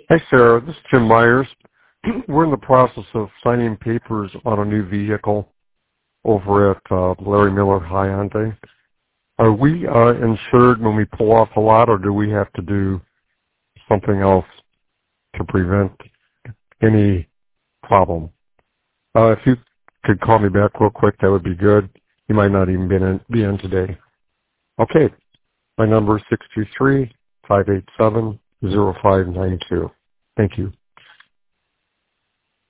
Hi, Sarah. This is Jim Myers. We're in the process of signing papers on a new vehicle over at Larry Miller Hyundai. Are we insured when we pull off a lot, or do we have to do something else to prevent any problem? If you could call me back real quick, that would be good. You might not even be in today. Okay. My number is 623-587-0592. Thank you.